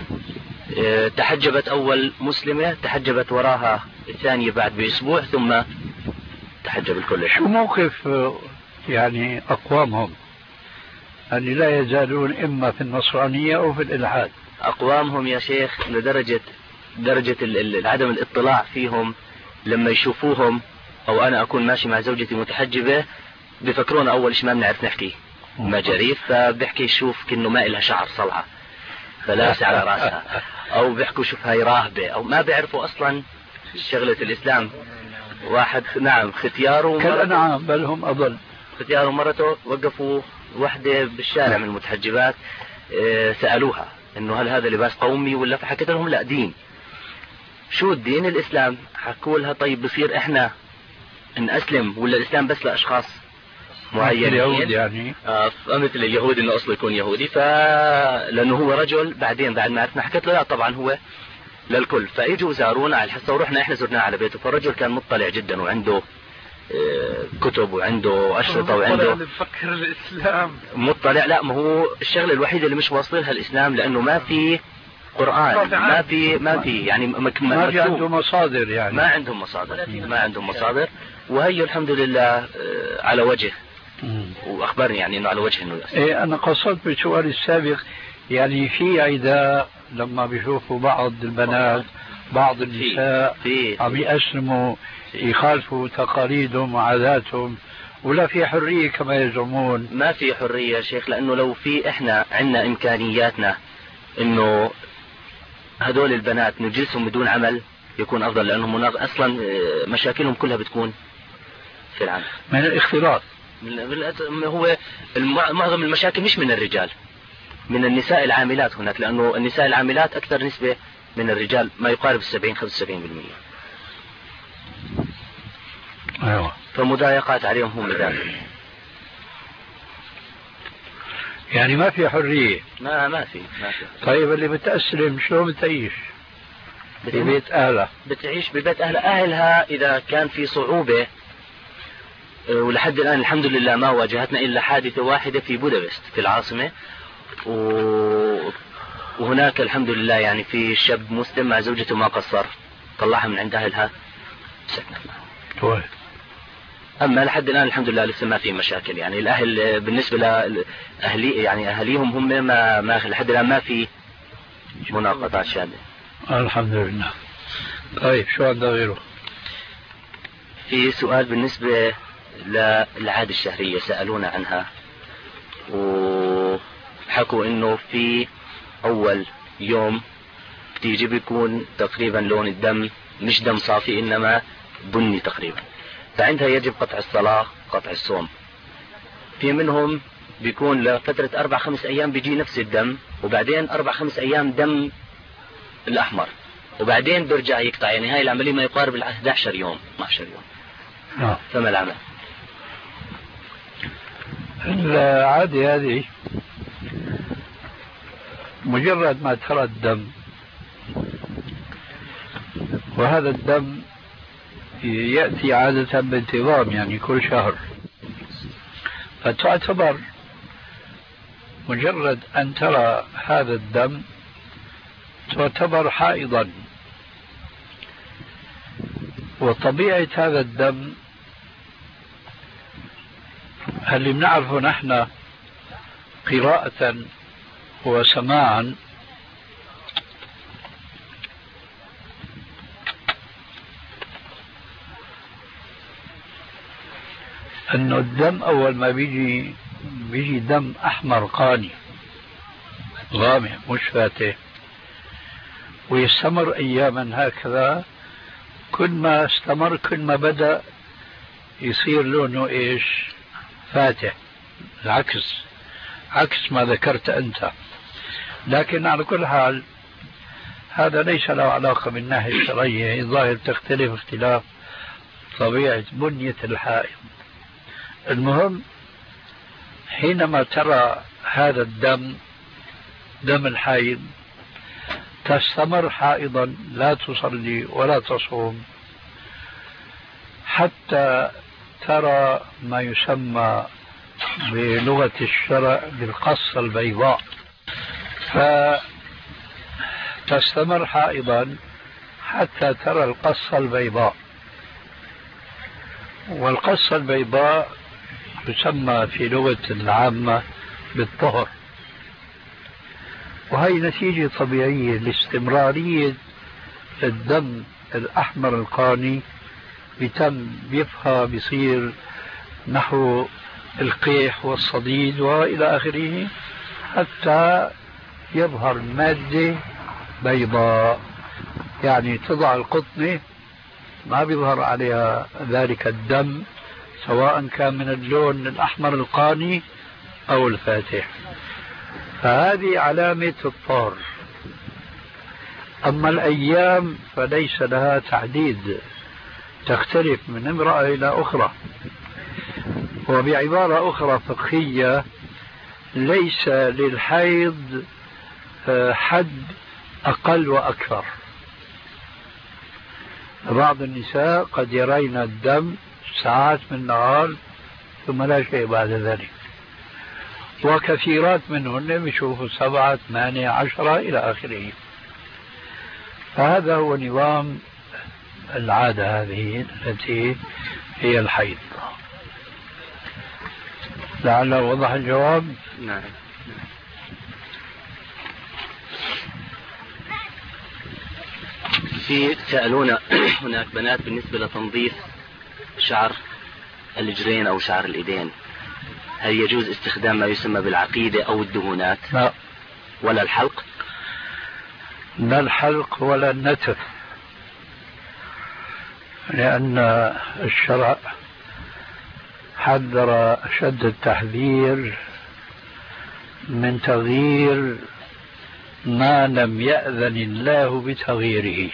تحجبت أول مسلمة، تحجبت وراها الثانية بعد بأسبوع، ثم تحجب الكل.
شو موقف يعني أقوامهم أن لا يزالون إما في النصرانية أو في الإلحاد؟
أقوامهم يا شيخ لدرجة عدم الاطلاع فيهم، لما يشوفوهم أو أنا أكون ماشي مع زوجتي متحجبة بفكرون أول شيء ما بنعرف نحكي مجاريف، فبحكي شوف كأنه ما إلها شعر صلعة فلاسة على رأسها، أو بيحكوا شوف هاي راهبة، أو ما بيعرفوا أصلا شغلة الإسلام. واحد نعم ختياره
كالأنعام بل هم أضل.
ختياره ومرته وقفوا وحدة بالشارع من المتحجبات، سألوها إنه هل هذا لباس قومي ولا، فحكت لهم لا دين. شو الدين؟ الإسلام. حكوا لها طيب بصير إحنا نأسلم ولا الإسلام بس لأشخاص معينين؟
اليهود يعني
مثل اليهود إنه أصله يكون يهودي، لأنه هو رجل. بعدين بعد ما عرفنا حكت له لا طبعا هو للكل. فاجوا زارونا على الحصة ورحنا احنا زرناه على بيته، فالرجل كان مطلع جدا وعنده كتب وعنده أشرطة وعنده
بفكر الإسلام
مطلع. لا ما هو الشغلة الوحيدة اللي مش واصلها الإسلام لأنه ما في قرآن، ما في يعني
ما في عنده مصادر، يعني
ما عندهم مصادر. وهي الحمد لله على وجه، وأخبرني يعني إنه على وجه إنه
إيه. أنا قصدت بالسؤال السابق يعني في عداء لما بيشوفوا بعض البنات بعض النساء عم يأسلموا يخالفوا تقاليدهم وعاداتهم، ولا في حرية كما يزعمون؟
ما في حرية يا شيخ، لأنه لو في إحنا عندنا إمكانياتنا إنه هدول البنات نجلسهم بدون عمل يكون أفضل، لأنهم أصلا مشاكلهم كلها بتكون في العمل
من الاختلاط.
هو معظم المشاكل مش من الرجال، من النساء العاملات هناك، لأنه النساء العاملات أكثر نسبة من الرجال، ما يقارب 70-75%.
أيوة.
فمضايقات عليهم هم ذلك.
يعني ما في حرية.
ما في.
طيب اللي بتأسلم شلون بتعيش؟ ببيت أهلها.
بتعيش ببيت أهلها إذا كان في صعوبة. ولحد الآن الحمد لله ما واجهتنا إلا حادثة واحدة في بودابست في العاصمة، وهناك الحمد لله يعني في شاب مسلم مع زوجته ما قصر، طلعها من عند أهلها سكنت معه. أما لحد الآن الحمد لله لسه ما في مشاكل، يعني الأهل بالنسبة لأهلي يعني أهليهم هم ما لحد الآن ما في مناقضات شادة
الحمد لله. طيب شو عندنا غيره؟
في سؤال بالنسبة للعادة الشهرية سألونا عنها، وحكوا إنه في أول يوم بتيجي بيكون تقريبا لون الدم مش دم صافي إنما بني تقريبا، فعندها يجب قطع الصلاة قطع الصوم. في منهم بيكون لفترة 4-5 أيام بيجي نفس الدم، وبعدين 4-5 أيام دم الأحمر، وبعدين بيرجع يقطع، يعني هاي العملية ما يقارب 11 يوم 12 يوم. فما العمل؟
العادة هذه مجرد ما ترى الدم، وهذا الدم يأتي عادة بانتظام يعني كل شهر، فتعتبر مجرد أن ترى هذا الدم تعتبر حائضا. وطبيعة هذا الدم اللي بنعرفه نحن قراءة وسماعا أنه الدم أول ما بيجي دم أحمر قاني غامق مش فاتح، ويستمر أياما هكذا. كل ما استمر كل ما بدأ يصير لونه إيش؟ فاتح، العكس عكس ما ذكرت أنت. لكن على كل حال هذا ليس له علاقة بالناحية الشرعية، الظاهر تختلف اختلاف طبيعة بنية الحائض. المهم حينما ترى هذا الدم دم الحيض تستمر حائضا، لا تصلي ولا تصوم حتى ترى ما يسمى بلغة الشرع بالقصة البيضاء، فتستمر حائضا حتى ترى القصة البيضاء. والقصة البيضاء تسمى في لغة العامة بالطهر، وهي نتيجة طبيعية لاستمرارية الدم الأحمر القاني بتم بيفها بيصير نحو القيح والصديد وإلى آخره حتى يظهر مادة بيضاء. يعني تضع القطنة ما بيظهر عليها ذلك الدم، سواء كان من اللون الأحمر القاني أو الفاتح، فهذه علامة الطهر. أما الأيام فليس لها تحديد، تختلف من امرأة إلى أخرى. وبعبارة أخرى فقهية، ليس للحيض حد أقل وأكثر. بعض النساء قد يرين الدم ساعات من النهار ثم لا شيء بعد ذلك، وكثيرات منهن بيشوفوا 7 8 10 إلى آخره. فهذا هو نظام العادة هذه التي هي الحيض. لعله وضح الجواب.
نعم. في سألونا هناك بنات بالنسبة لتنظيف شعر الرجلين أو شعر الإيدين، هل يجوز استخدام ما يسمى بالعقيدة أو الدهونات؟
لا،
ولا الحلق؟
لا الحلق ولا النتف، لأن الشرع حذر أشد التحذير من تغيير ما لم يأذن الله بتغييره.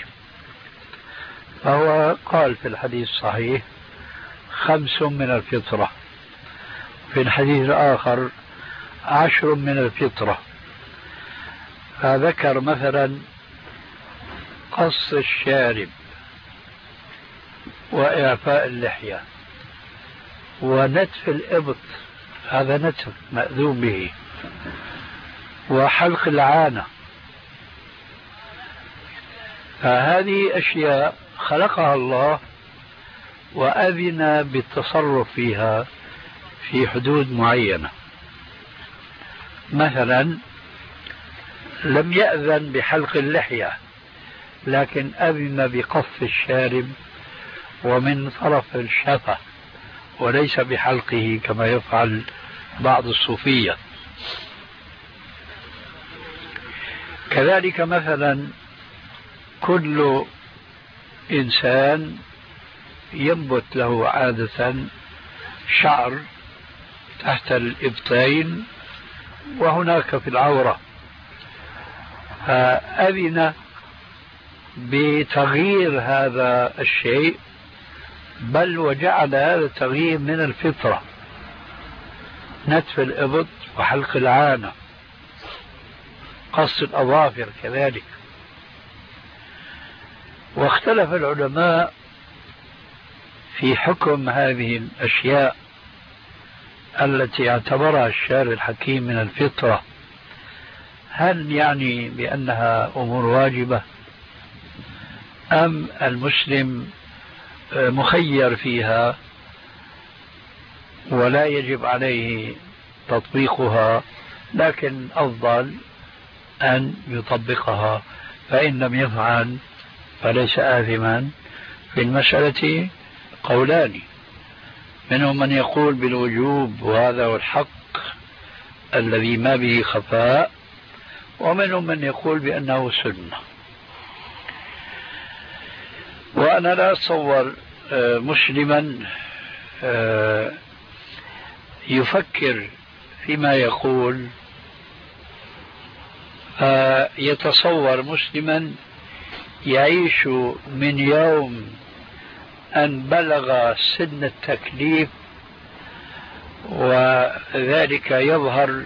فهو قال في الحديث الصحيح 5 من الفطرة، في الحديث الآخر 10 من الفطرة. فذكر مثلا قص الشارب وإعفاء اللحية ونتف الإبط، هذا نتف مأذون به، وحلق العانة. فهذه أشياء خلقها الله وأذن بالتصرف فيها في حدود معينة. مثلا لم يأذن بحلق اللحية، لكن أذن بقص الشارب ومن طرف الشفة، وليس بحلقه كما يفعل بعض الصوفية. كذلك مثلا كل إنسان ينبت له عادة شعر تحت الإبطين وهناك في العورة، فأذن بتغيير هذا الشيء، بل وجعل هذا التغيير من الفطرة، نتف الإبط وحلق العانة، قص الأظافر كذلك. واختلف العلماء في حكم هذه الأشياء التي اعتبرها الشارع الحكيم من الفطرة، هل يعني بأنها أمور واجبة أم المسلم مخير فيها ولا يجب عليه تطبيقها، لكن أفضل أن يطبقها، فإن لم يفعل فليس آثما. في المسألة قولان، منهم من يقول بالوجوب وهذا هو الحق الذي ما به خفاء، ومنهم من يقول بأنه سنة. وأنا لا أتصور مسلما يفكر فيما يقول، يتصور مسلما يعيش من يوم أن بلغ سن التكليف، وذلك يظهر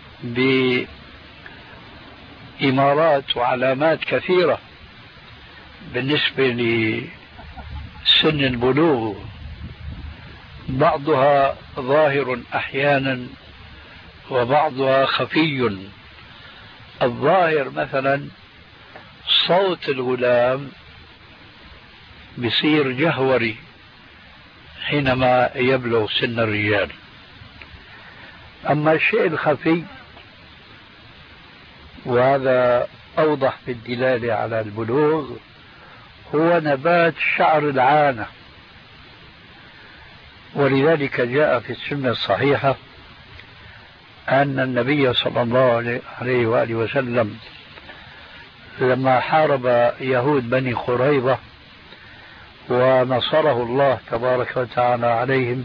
بإمارات وعلامات كثيرة بالنسبة لسن البلوغ، بعضها ظاهر أحيانا وبعضها خفي. الظاهر مثلا صوت الغلام بصير جهوري حينما يبلغ سن الرجال. أما الشيء الخفي وهذا أوضح بالدلالة على البلوغ هو نبات شعر العانة. ولذلك جاء في السنة الصحيحة أن النبي صلى الله عليه وآله وسلم لما حارب يهود بني قريظة ونصره الله تبارك وتعالى عليهم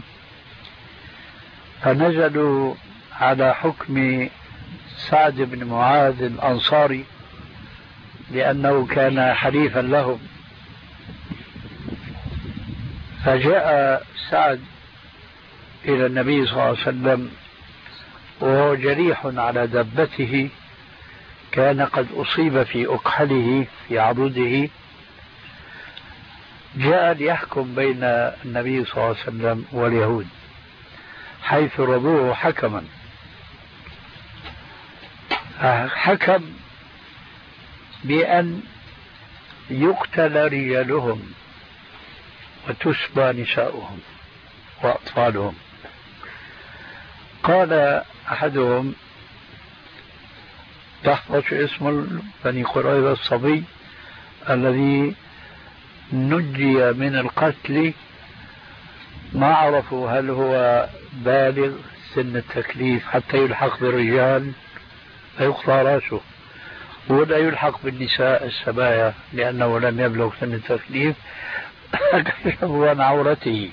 فنزلوا على حكم سعد بن معاذ الأنصاري لأنه كان حليفا لهم. فجاء سعد إلى النبي صلى الله عليه وسلم وهو جريح على دبته، كان قد أصيب في أكحله في عضده، جاء ليحكم بين النبي صلى الله عليه وسلم واليهود حيث رضوه حكما. حكم بأن يقتل رجالهم وتسبى نساؤهم وأطفالهم. قال أحدهم تحفظ اسم بني قريظة الصبي الذي نجي من القتل، ما عرفوا هل هو بالغ سن التكليف حتى يلحق بالرجال فيقطع راسه، ولا يلحق بالنساء السبايا لأنه لم يبلغ سن التكليف كشفوا عن عورته.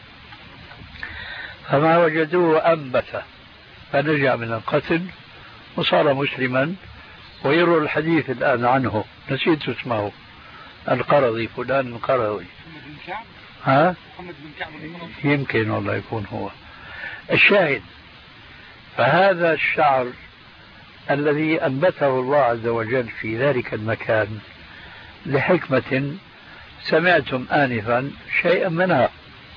فما وجدوه أنبت فنجا من القتل وصار مسلما. ويروى الحديث الآن عنه، نسيت اسمه، القرضي، فلان القرضي. ها؟ يمكن والله يكون هو. الشاهد فهذا الشعر الذي أنبته الله عز وجل في ذلك المكان لحكمة سمعتم آنفا شيئا منها،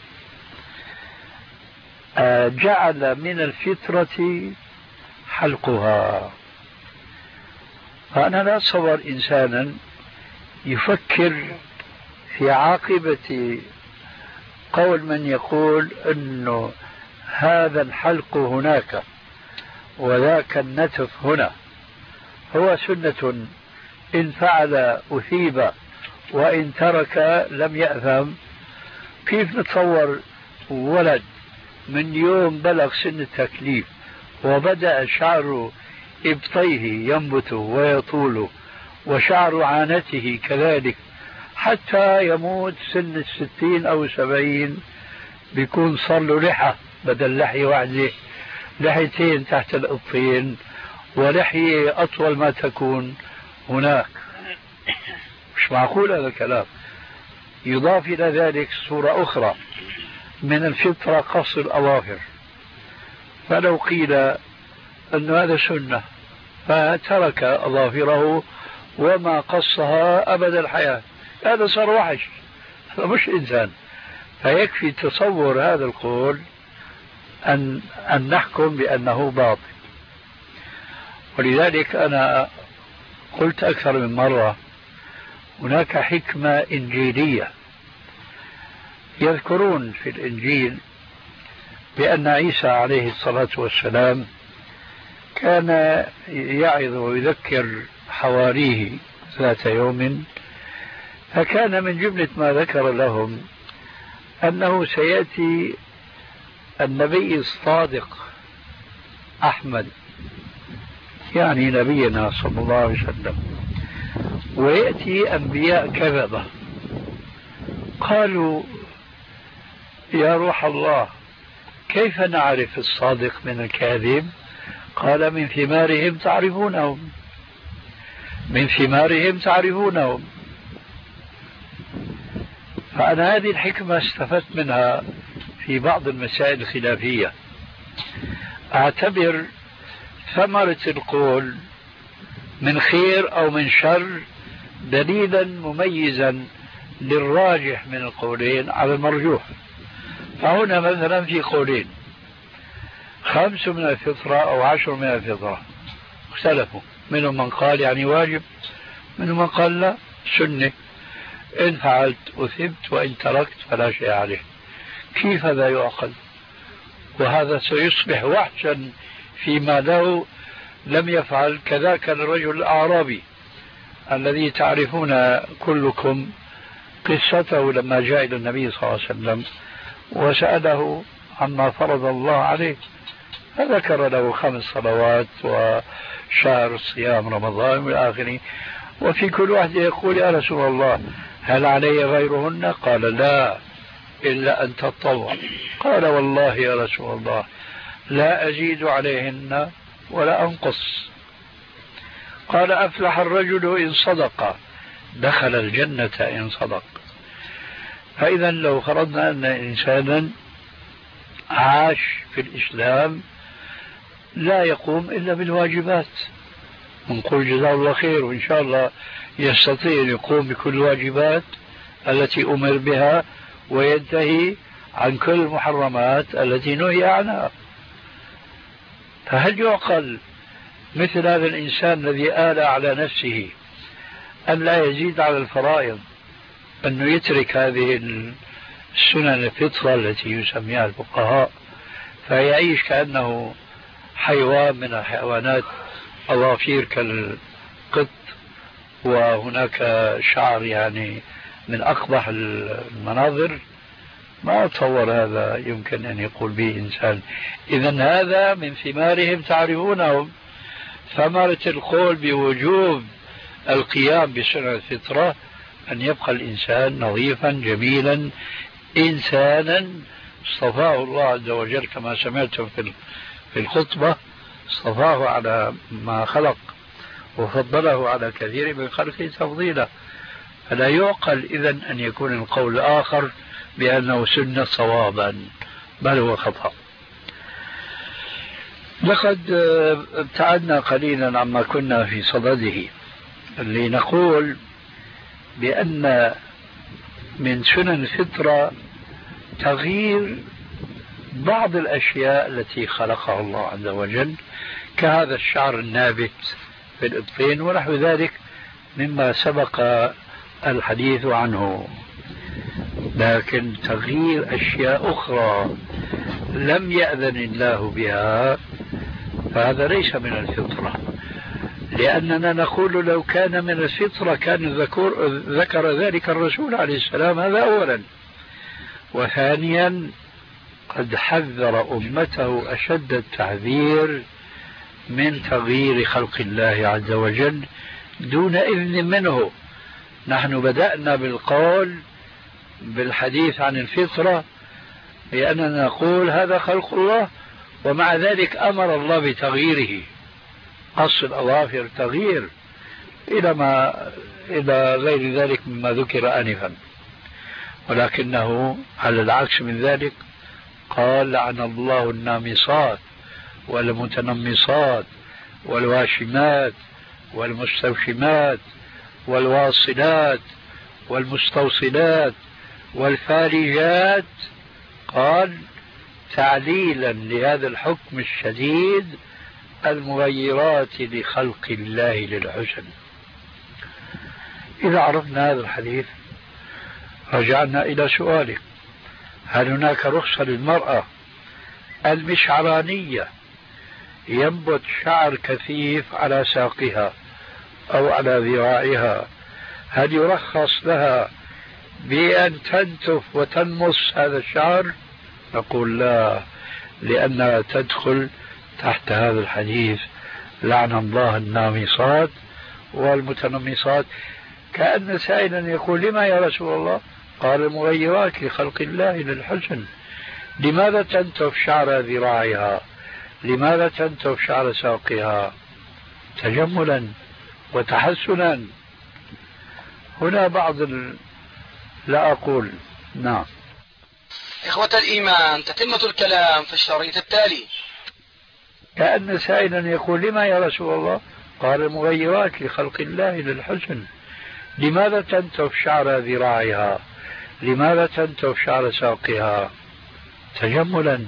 جعل من الفطرة حلقها. فأنا لا أتصور إنسانا يفكر في عاقبة قول من يقول أنه هذا الحلق هناك وذاك النتف هنا هو سنة، إن فعل أثيب وإن ترك لم يأثم. كيف نتصور ولد من يوم بلغ سن التكليف وبدأ شعر إبطيه ينبت ويطول وشعر عانته كذلك حتى يموت سن 60 أو 70 بيكون صار له لحى بدل لحية واحدة، لحيتين تحت الإبطين ولحية أطول ما تكون هناك. مش معقول هذا الكلام. يضاف إلى ذلك صورة أخرى من الفطرة قص الأظافر، فلو قيل أن هذا سنة فترك أظافره وما قصها أبد الحياة، هذا صار وحش، هذا مش إنسان. فيكفي تصور هذا القول أن نحكم بأنه باطل. ولذلك أنا قلت أكثر من مرة هناك حكمة إنجيلية. يذكرون في الإنجيل بأن عيسى عليه الصلاة والسلام كان يعظ ويذكر حواريه ذات يوم، فكان من جملة ما ذكر لهم أنه سيأتي النبي الصادق أحمد، يعني نبينا صلى الله عليه وسلم، ويأتي أنبياء كذبة. قالوا يا روح الله كيف نعرف الصادق من الكاذب؟ قال من ثمارهم تعرفونهم، من ثمارهم تعرفونهم. فأنا هذه الحكمة استفدت منها في بعض المسائل الخلافية. أعتبر ثمرة القول من خير أو من شر دليلا مميزا للراجح من القولين على المرجوح. فهنا مثلا في قولين: 5 من الفطرة أو 10 من الفطرة، اختلفوا، منهم من قال يعني واجب، منهم من قال لا سنة، إن فعلت أثبت وإن تركت فلا شيء عليه. كيف هذا يعقل؟ وهذا سيصبح وحشا فيما له لم يفعل. كذاك الرجل الأعرابي الذي تعرفون كلكم قصته لما جاء إلى النبي صلى الله عليه وسلم وسأله عما فرض الله عليه، فذكر له 5 صلوات وشهر صيام رمضان والآخر، وفي كل واحد يقول: يا رسول الله هل علي غيرهن؟ قال: لا إلا أن تطوع. قال: والله يا رسول الله لا أزيد عليهن ولا أنقص. قال: أفلح الرجل إن صدق، دخل الجنة إن صدق. فإذا لو فرضنا أن إنسانا عاش في الإسلام لا يقوم إلا بالواجبات، نقول جزاه الله خير، وإن شاء الله يستطيع أن يقوم بكل الواجبات التي أمر بها وينتهي عن كل المحرمات التي نهي عنها. فهل يعقل مثل هذا الإنسان الذي آل على نفسه أن لا يزيد على الفرائض أنه يترك هذه السنن الفطرة التي يسميها الفقهاء فيعيش كأنه حيوان من الحيوانات، أظافير كالقط وهناك شعر يعني من أقبح المناظر؟ ما أتصور هذا يمكن أن يقول به إنسان. إذن هذا من ثمارهم تعرفونهم. ثمرة القول بوجوب القيام بسنة الفطرة أن يبقى الإنسان نظيفا جميلا إنسانا اصطفاه الله عز وجل كما سمعتم في الخطبة، اصطفاه على ما خلق وفضله على كثير من خلقه تفضيلا. فلا يعقل إذن أن يكون القول الآخر بأنه سنة صوابا، بل هو خطأ. لقد ابتعدنا قليلا عما كنا في صدده لنقول بأن من سنن الفطرة تغيير بعض الأشياء التي خلقها الله عز وجل، كهذا الشعر النابت في الإبطين ونحو ذلك مما سبق الحديث عنه. لكن تغيير أشياء أخرى لم يأذن الله بها فهذا ليس من الفطرة، لأننا نقول لو كان من الفطرة كان ذكر ذلك الرسول عليه السلام. هذا أولا. وثانيا قد حذر أمته أشد التحذير من تغيير خلق الله عز وجل دون إذن منه. نحن بدأنا بالقول بالحديث عن الفطرة لأننا نقول هذا خلق الله، ومع ذلك أمر الله بتغييره. قص الأظافر تغيير إلى غير ذلك مما ذكر آنفا، ولكنه على العكس من ذلك قال: لعن الله النامصات والمتنمصات والواشمات والمستوشمات والواصلات والمستوصلات والفالجات. قال تعليلا لهذا الحكم الشديد: المغيرات لخلق الله للحسن. إذا عرفنا هذا الحديث رجعنا إلى سؤالك: هل هناك رخصة للمرأة المشعرانية ينبت شعر كثيف على ساقها أو على ذراعها، هل يرخص لها بأن تنتف وتنمص هذا الشعر؟ نقول لا، لأنها تدخل تحت هذا الحديث: لعن الله النامصات والمتنمصات. كأن سائلا يقول: لما يا رسول الله؟ قال: المغيرات لخلق الله للحسن. لماذا تنتف شعر ذراعها؟ لماذا تنتف شعر ساقها؟ تجملا وتحسنا. هنا بعض لا أقول نعم.
إخوة الإيمان، تتمة الكلام في الشريط التالي.
كأن سائلا يقول: لما يا رسول الله؟ قال: المغيرات لخلق الله للحسن. لماذا تنتف شعر ذراعها؟ لماذا تنتف شعر ساقها؟ تجملا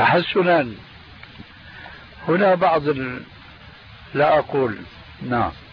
وتحسنا. هنا بعض لا أقول نعم